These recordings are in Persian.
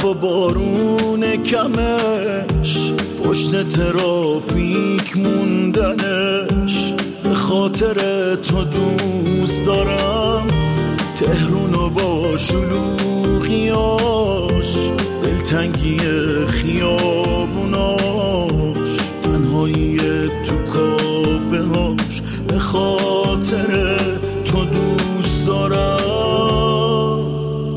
و بارون کمش، پشت ترافیک موندنش، به خاطر تو دوست دارم تهرونو با شلوغیاش، دلتنگی خیابوناش، تنهایی تو کافه هاش، به خاطر تو دوست دارم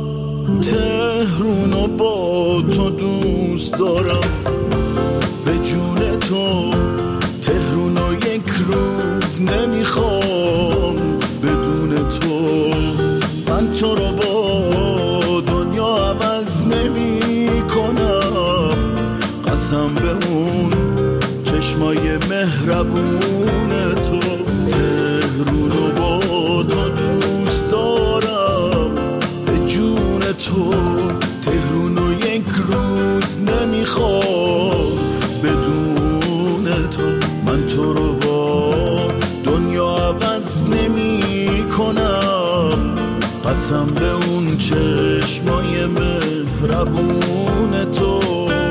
تهرونو با تو دوست دارم، به جون تو تهرونو یک روز نمیخوام بدون تو، من تو رو با دنیا عوض نمی کنم، قسم به اون چشمای مهربون تو، تهرونو با تو دوست دارم، به جون تو تهرونو یک روز نمیخوام بدون تو، من تو رو با دنیا عوض نمی کنم، قسم به اون چشمای مهربون تو.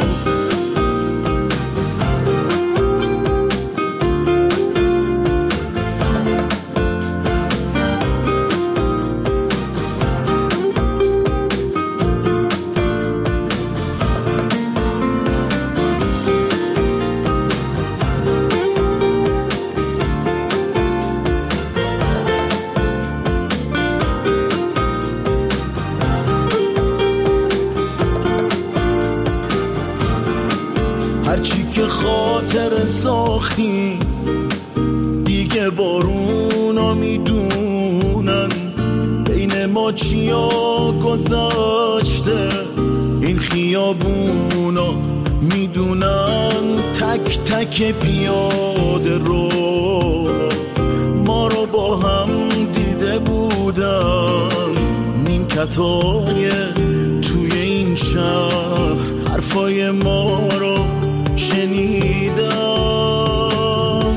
هرچی که خاطر ساختی دیگه بارونا میدونن، بین ما چیا گذاشته این خیابونا میدونن، تک تک پیاده رو ما رو با هم دیده بودن، نیمکتای توی این شهر حرفای ما رو شنیدم،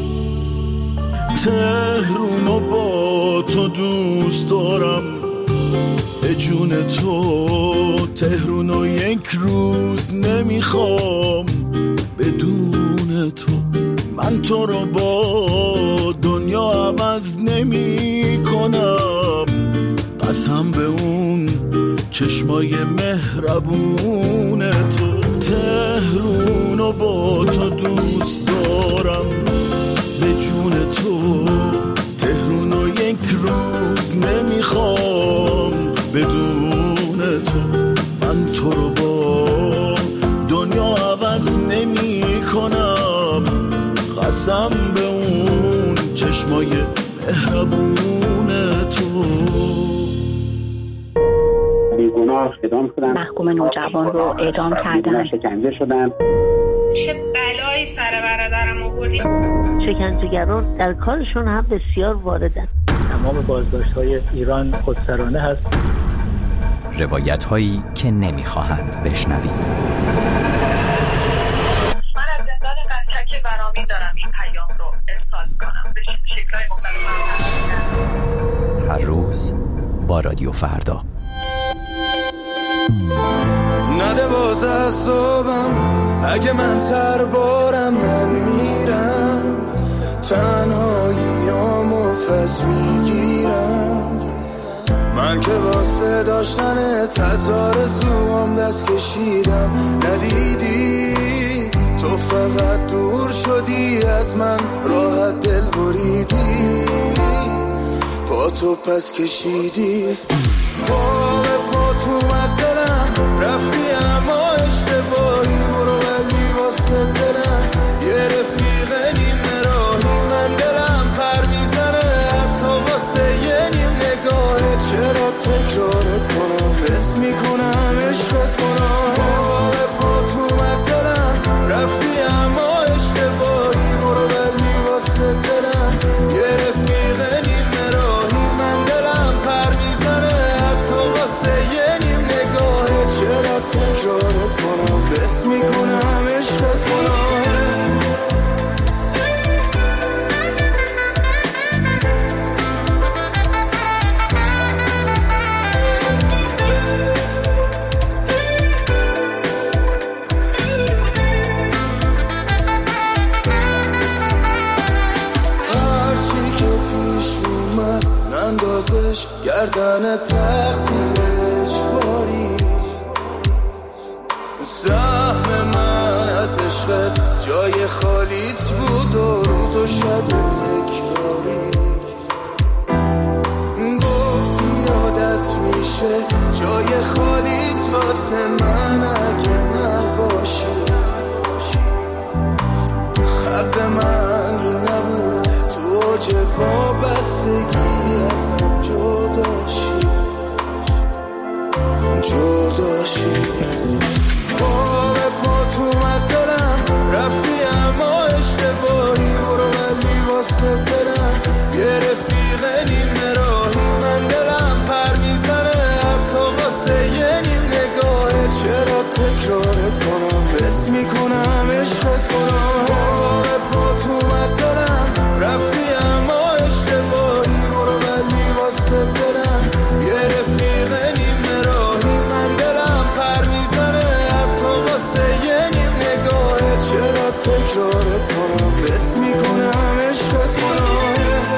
تهرونو با تو دوست دارم، به جون تو تهرونو یک روز نمیخوام بدون تو، من تو رو با دنیا عوض نمی کنم، قسم به اون چشمای مهربون تو، تهرونو با تو دوست دارم، به جون تو تهرونو یک روز نمیخوام بدون تو، من تو رو با دنیا عوض نمی کنم، قسم به اون چشمای مهربون تو. محکوم نوجوان رو اعدام کردن. شکنجه شدن. چه بلایی سر برادرم آوردی؟ شکنجهگران در کارشون هم بسیار واردن. تمام بازداشت‌های ایران خودسرانه هست. روایت‌هایی که نمی‌خواهند بشنوید. من از زندان قنچک برامین دارم این پیام رو ارسال می‌کنم به شکل‌های مختلف. هر روز با رادیو فردا. نده باز از صبحم، اگه من سربارم من میرم، تنهاییامو پس میگیرم، من که واسه داشتن تزار زوام دست کشیدم، ندیدی تو فقط دور شدی از من، راحت دل بریدی، پا تو پس کشیدی، پا به پا تو اومد دلم، رفتی اما اشتباهی، برو ولی واسه دلم یه رفیق نیمه راهی، من دلم پر میزنه حتی واسه یه نیم نگاهه، چرا تکرارت کنم، حس میکنم عشقت کنم، پا به پا تو اومد دلم، رفتی اما اشتباهی، برو ولی واسه دلم یه رفیق نیمه راهی، من دلم پر میزنه حتی واسه یه نیم نگاهه، چرا تکرارت کنم، حس میکنم عشقت کنم. آخرش گردن تقدیرش باری. سهم من از عشقت جای خالیت بود و روز و شب تکراری. گفتی عادت میشه جای خالیت واسه من اگه نباشی. حق من این نبود تو اوج وابستگی ازم جداشی. پا به پا تو اومد دلم رفتی اما اشتباهی. برو ولی واسه دلم یه رفیق نیمه راهی. من دلم پر میزنه حتی واسه یه نیم نگاهه. چرا تکرارت کنم بس میکنم عشقت کنم. پا به پا تو اومد دلم رفتی اما اشتباهی. برو ولی واسه دلم یه رفیق نیمه راهی. من دلم پر میزنه حتی واسه یه نیم نگاهه. چرا تکرارت کنم بس میکنم عشقت کنم.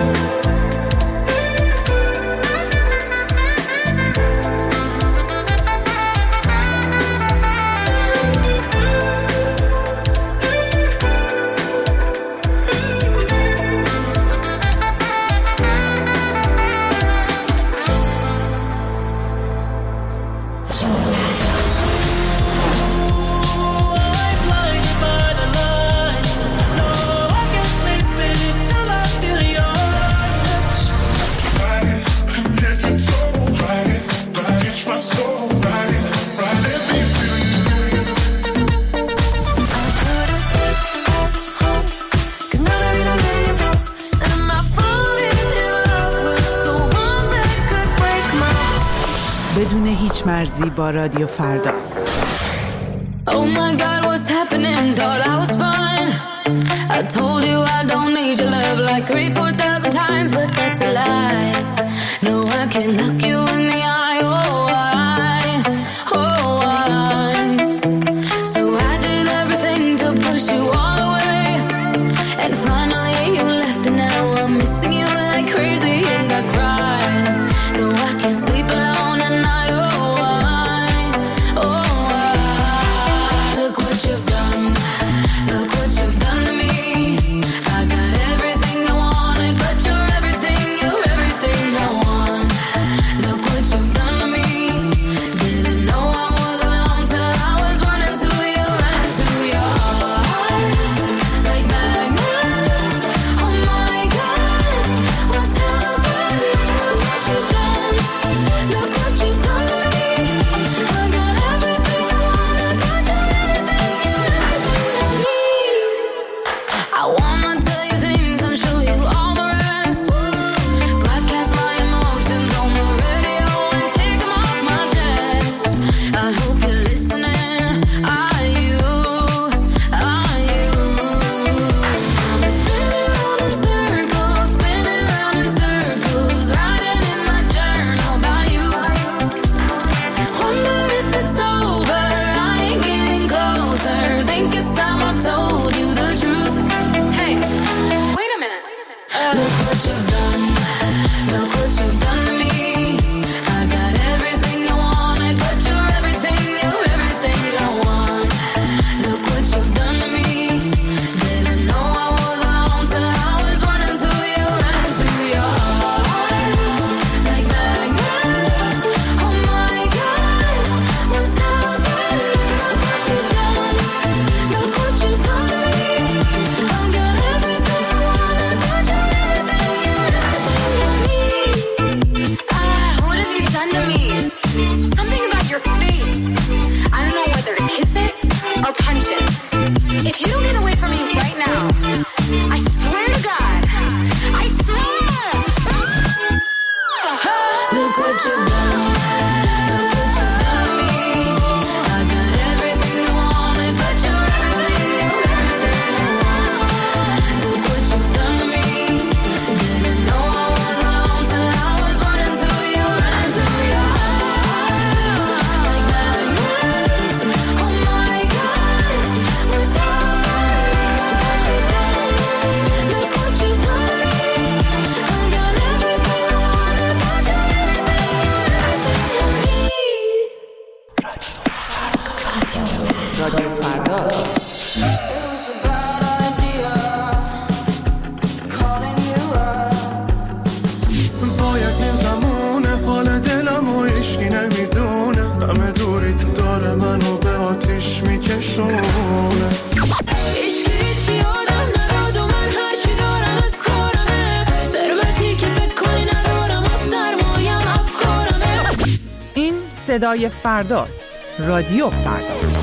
بدون هیچ مرزی با رادیو فردا. Oh my God, what's happening? Thought I was fine. I told you I don't need your love like 3,000-4,000 times, but that's a lie. No, I can't look you in the eye. Oh, why? So I did everything to push you all away, and finally you left, and now I'm missing you like crazy, and I cry. No, I can't sleep alone at night. صدای فرداست. رادیو فردا.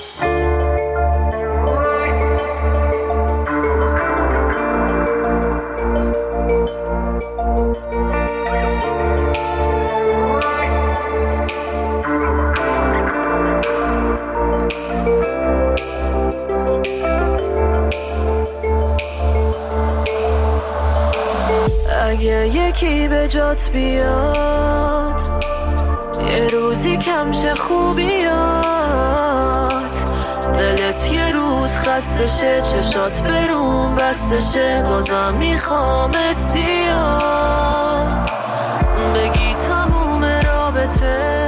اگه یکی به جات بیاد یه روزی کمشه خوبیات، دلت یه روز خستشه، چشات برون بستشه، بازم میخوامت زیاد، بگی تموم رابطه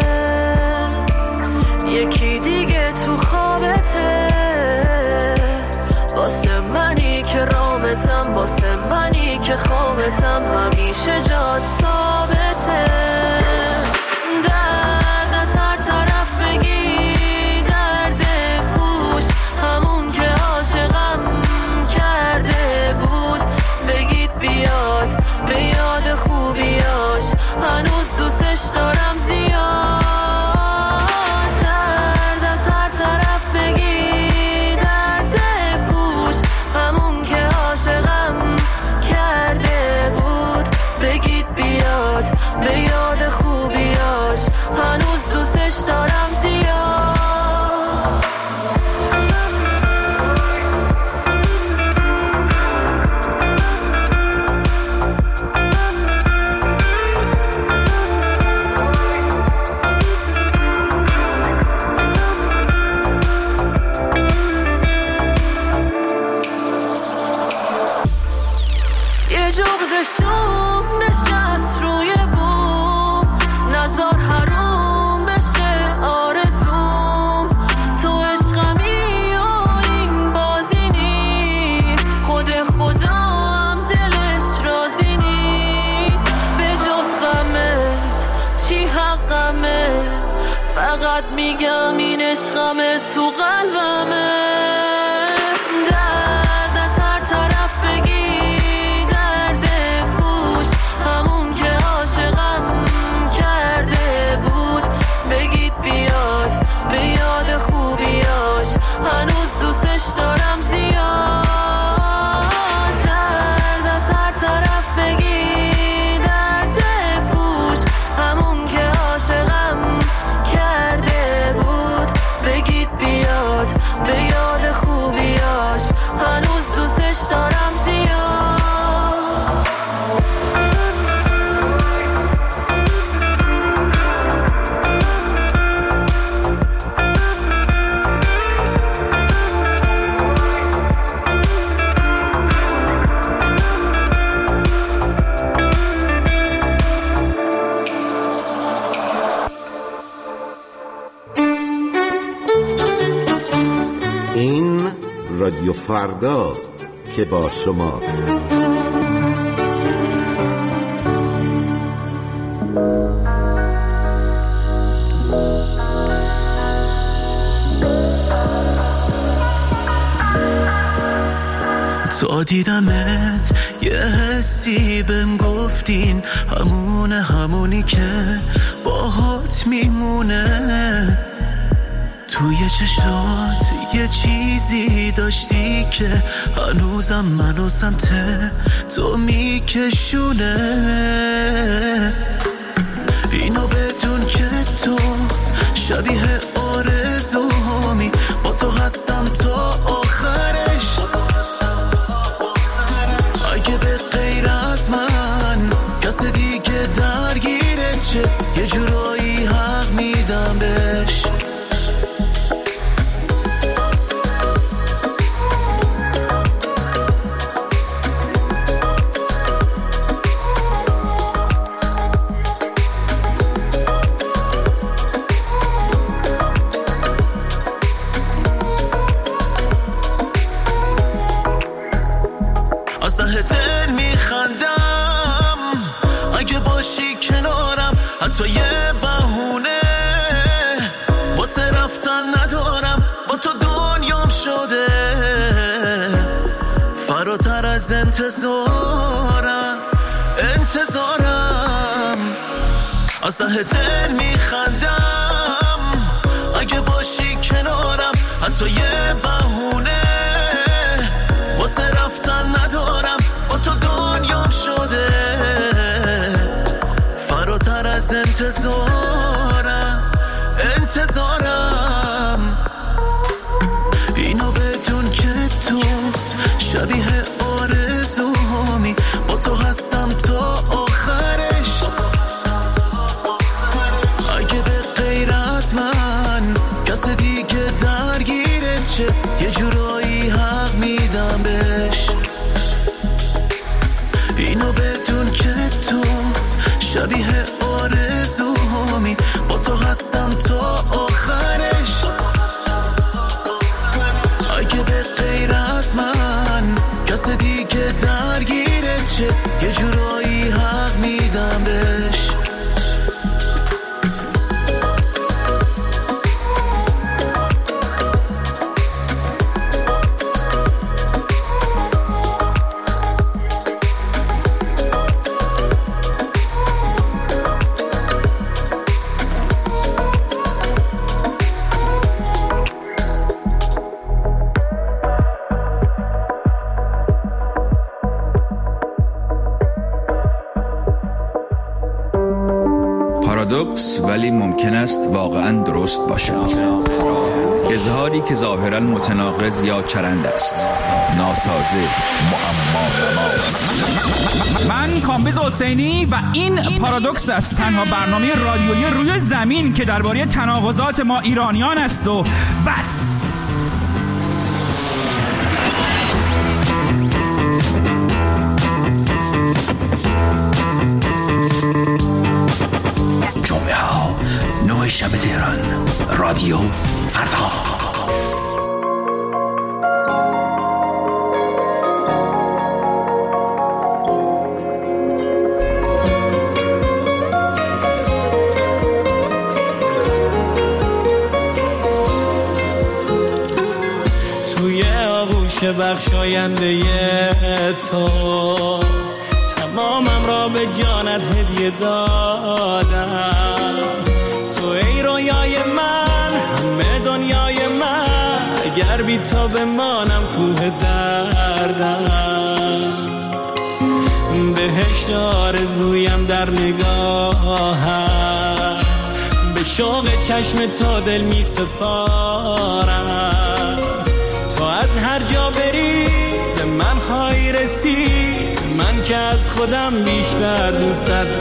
یکی دیگه تو خوابته، واسه منی که رامتم، واسه منی که خوابتم، همیشه جات ثابته. درد از هر طرف بگی، درد کوش همون که عاشقم کرده بود، بگید بیاد به یاد خوبیاش، هنوز دوستش دارم زیاد. درد از هر طرف بگی، درد کوش همون که عاشقم کرده بود، بگید بیاد به یاد خوبیاش، هنوز دوستش دارم زیاد. یه جغد شوم نشست روی بوم، نزار حروم بشه آرزوم، تو عشقمی و این بازی نیست، خود خودم دلش راضی نیست، به جز غمت چی حقمه، فقط میگم این عشقمه تو قلبمه. درد از هر طرف بگی، درد کوش همون که عاشقم کرده بود، بگید بیاد به یاد خوبیاش، هنوز دوستش دارم زیاد. درد از هر طرف بگی، درد کوش همون که عاشقم کرده بود، بگید بیاد به یاد خوبیاش، هنوز دوستش دارم زیاد. این رادیو فرداست که با شماست. تا دیدمت یه حسی بهم گفتین، همونی که باهات میمونه، توی چشات یه چیزی داشتی که هنوزم منو سمت تو میکشونه، اینو بدون که تو شبیه آرزومی، با تو هستم تا آخرش، اگه به غیر از من کس دیگه درگیره چه، یه جورایی حق میدم بهش. از ته دل میخندم اگه باشی کنارم، حتی یه بهونه واسه رفتن ندارم، با تو دنیام شده فراتر از انتظارم. از ته دل میخندم حتی یه بهونه واسه رفتن ندارم، با تو دنیام شده فراتر از انتظارم اینو بدون که تو شبیه آرزوهامی، با تو هستم تا آخرش. اگه به غیر از من کس دیگه درگیره چه، یه جورایی حق میدم بهش. اینو بدون که تو شبیه آرزوهامی، با تو هستم تا آخرش. اگه به غیر از من کس دیگه درگیره چه، یه جورایی حق میدم بهش. پارادوکس ولی ممکن است واقعاً درست باشد. اظهاری که ظاهراً متناقض یا چرند است، ناسازه، معما. من کامبیز حسینی و این پارادوکس است، تنها برنامه رادیویی روی زمین که درباره تناقضات ما ایرانیان است و بس. جمعه ها 9 شب تهران، رادیو فردا. توی آغوش بخشاینده تو تمامم را به جانت هدیه دادم. تو ای رویای من، همه دنیای من، اگر بی تو بمانم کوه دردم. بهشت آرزویم در نگاهت، به شوق چشم تو دل می سپارم. تو از هر جا بری به من خواهی رسید، من که از خودم بیشتر دوستت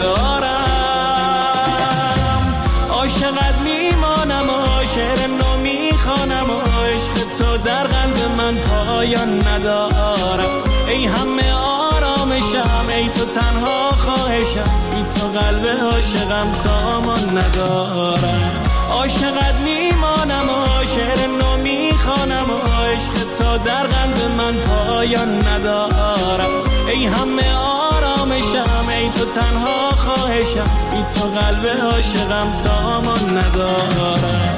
دارم. عاشقت میمانم و شعر نو میخوانم و عشق تو در قلب من پایان ندارم. ای همه آرامشم، ای تو تنها خواهشم، ای تو قلب عاشقم سامان ندارم. عاشقت میمانم و شعر نو میخوانم و عشق تو در قلب من پایان ندارم. ای همه آرامشم، ای تو تنها خواهشم، ای تو قلب عاشقم سامان ندارم.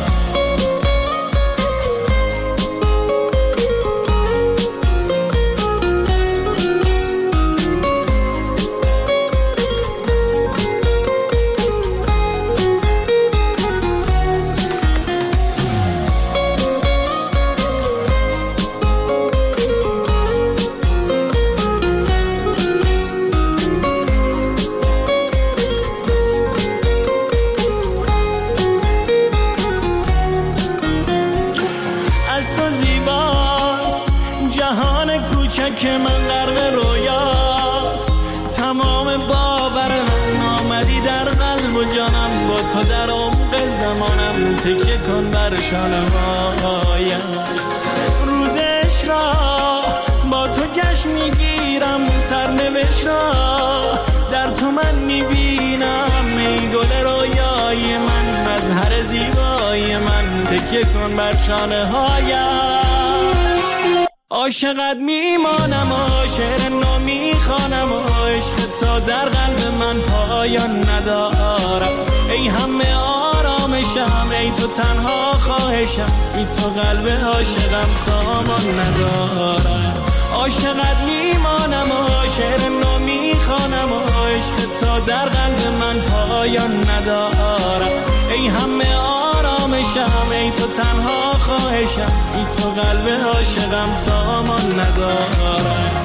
که من غرق رویاست، تمام باور من آمدی در قلب و جانم، با تو در عمق زمانم تکیه کن بر شانه هایم. روزش را با تو جشن میگیرم، سرنوشت را در تو من میبینم. ای گل رویای من، مظهر زیبای من، تکیه کن بر شانه هایم. عاشقت میمانم و شعر نو میخوانم و عشق تو در قلب من پایان ندارم. ای همه آرامشم، ای تو تنها خواهشم، ای تو قلب عاشقم سامان ندارم. عاشقت میمانم و شعر نو میخوانم و عشق تو در قلب من پایان ندارم. ای همه آرامشم، ای تو تنها خواهشم، قلب عاشقم سامان ندارم.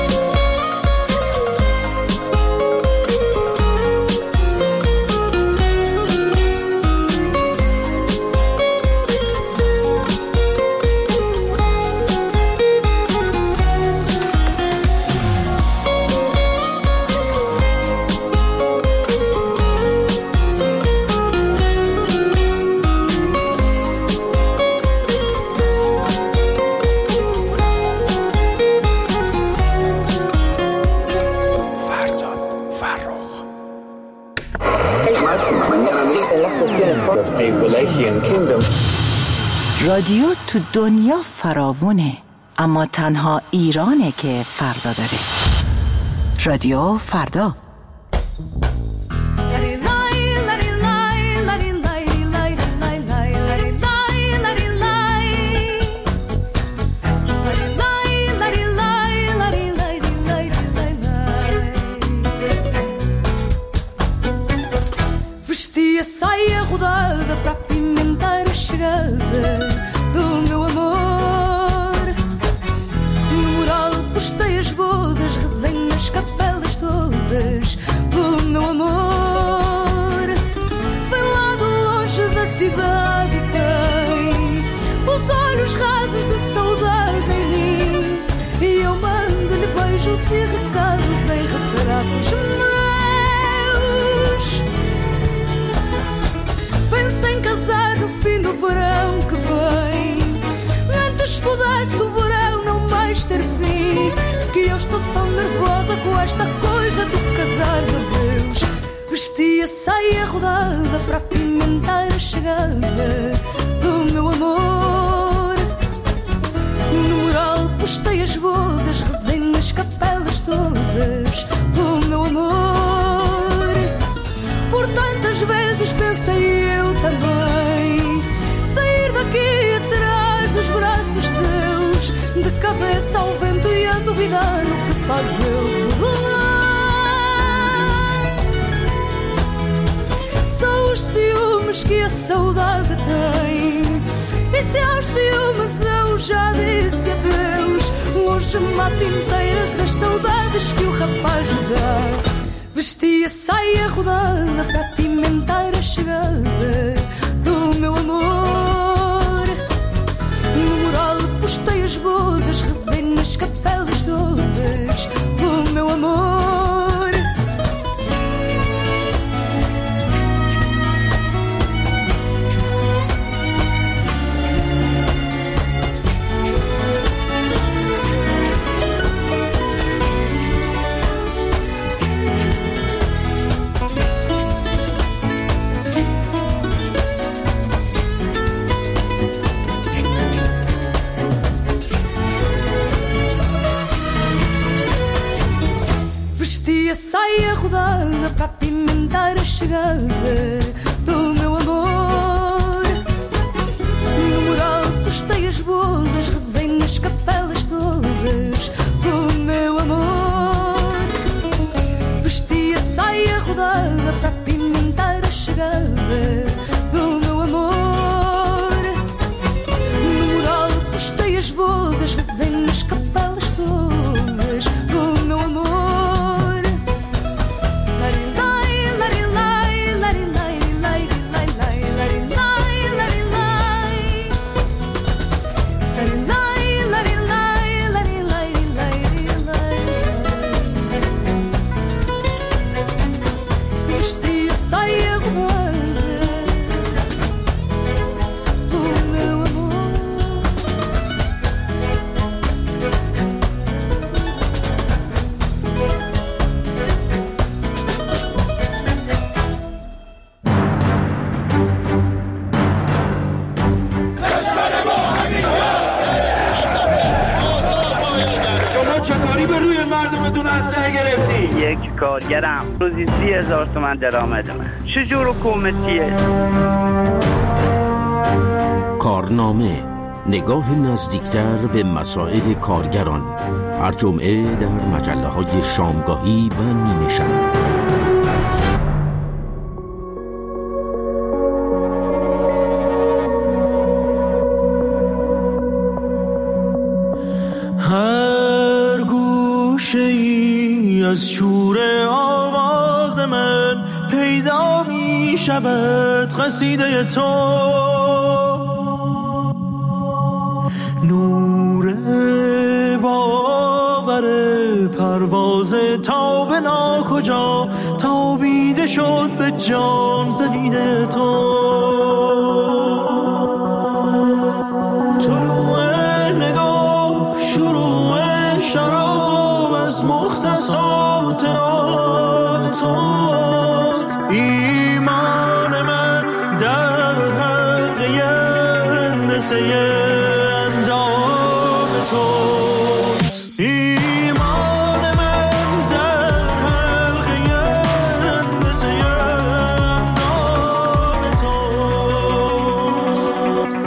رادیو تو دنیا فراوونه، اما تنها ایرانه که فردا داره. رادیو فردا. Vestia saia rodada para apimentar a chegada do meu amor. No mural postei as bodas, rezei nas capelas todas do meu amor. Vem lá de longe da cidade e tem os olhos rasos de saudade em mim, e eu mando-lhe beijos e recados em retratos meus. Penso em casar no fim do verão que vem, antes pudesse o verão não mais ter fim, que eu estou tão nervosa com esta coisa do casar, meu Deus. Vesti a saia rodada para apimentar a chegada do meu amor. No mural postei as bodas, rezei nas capelas todas do meu amor. Por tantas vezes pensei eu também sair daqui atrás dos braços seus, de cabeça ao vento e a duvidar o que faz ele por lá. São os ciúmes que a saudade tem, e se aos ciúmes eu já disse adeus, hoje mato inteiras as saudades que o rapaz me dá. Vesti a saia rodada para apimentar a chegada do meu amor. No mural postei as bodas, rezei nas capelas todas do meu amor. Saia rodada para apimentar a chegada do meu amor. No mural postei as bodas, rezei nas capelas todas do meu amor. Vesti a saia rodada para apimentar a chegada do meu amor. No mural postei as bodas, rezei nas capelas todas do meu amor. یک کارگرم روزی 30,000 تومان درآمد من. چجور حکومتیه؟ کارنامه، نگاه نزدیکتر به مسائل کارگران، هر جمعه در مجله‌های شامگاهی و نیمه شب. هر گوشه ای از شور آواز من پیدا می شود قصیده تو، نور باور پرواز تا به ناکجا تابیده شد به جان زدیده تو. طلوع نگاه شروع شراب از مختصات نام توست، ایمان من در حلقه هندسه اندام توست، ایمان من در حلقه هندسه اندام توست.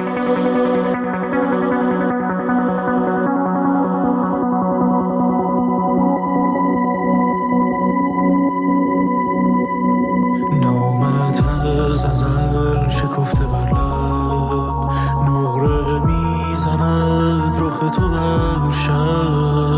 نامت از ازل شکفته بر لب، نقره میزند رخ تو بر شب.